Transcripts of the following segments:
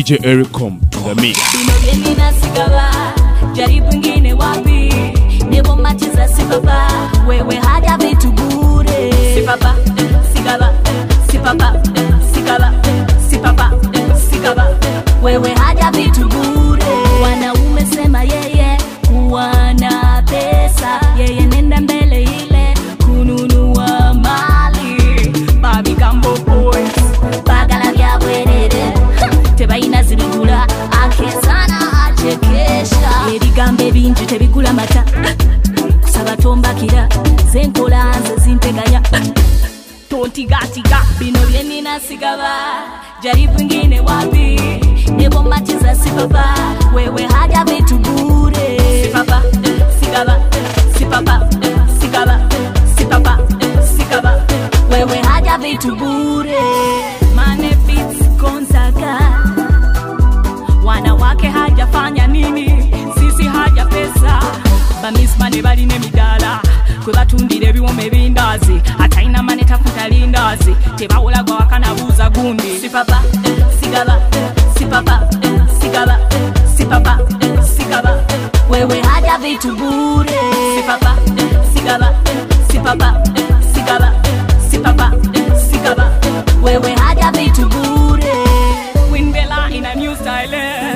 DJ Ericom to the mix. Binobienina sigaba, jaribu ngine wapi, nebo matiza sipapa, wewe haja vitu bure. Sipapa, sigaba, sipapa, sigaba, sipapa, sigaba, wewe haja vitu bure. Wanaume sema yeye kuwana pesa, yeye nenda mbele ile kununua mali. Babi Gambo boys, bagala vya bwerere, tebaina zibigula akezana achekesha. Erigambe bingi tebigula mata, kusaba tombakira zenkola nze zinteganya. Tontigatiga bino byenina sigaba, jaribu ngine wapi, nebo matiza sipapa, wewe haja vitu bure. Sipapa, sigaba, sipapa, sigaba, sipapa, sigaba, wewe haja vitu bure. Mane beats Gonzaga, wanawake hajafanya nini, sisi haja pesa. Bamismane bali ne midala, kwe batundire ebiwome bindazi, ataina mane tafuta lindazi, tebawula gwa wakanabuza gundi. Sipapa, sigaba, sipapa, sigaba, sipapa, sigaba, wewe haja vitu bure. Sipapa, sigaba, sipapa, sigaba, sipapa, sigaba, wewe haja vitu bure. Winbella in a new style,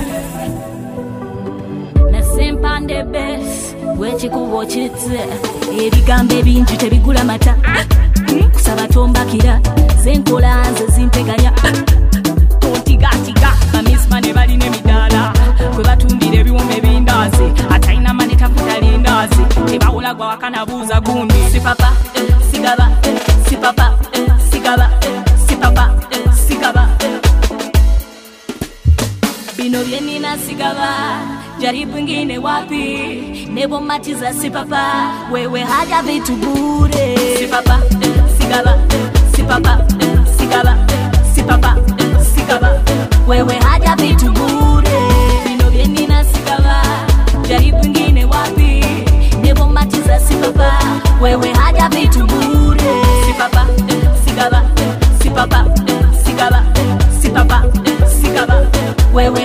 na sempande best, wechi kubo chitse. Erigambe bingi tebigula mata, kusaba tombakira zenkola nze zinteganya. Tontigatiga bamismane bali ne midala, kwe batundire ebiwome bindazi, ataina mane tafuta lindazi, tebawula gwa wakanabuza gundi. Sipapa, sigaba, sipapa, sigaba, sipapa, sigaba, bino byenina sigaba, jaribu ngine wapi, nebo matiza sipapa, wewe haja vitu bure. Sipapa, sigaba, sipapa, sigaba, sipapa, sigaba, wewe haja vitu bure. Bino byenina sigaba, jaribu ngine wapi, nebo matiza sipapa, wewe haja vitu bure. Sipapa, sigaba, sipapa, sigaba, sipapa, sigaba, wewe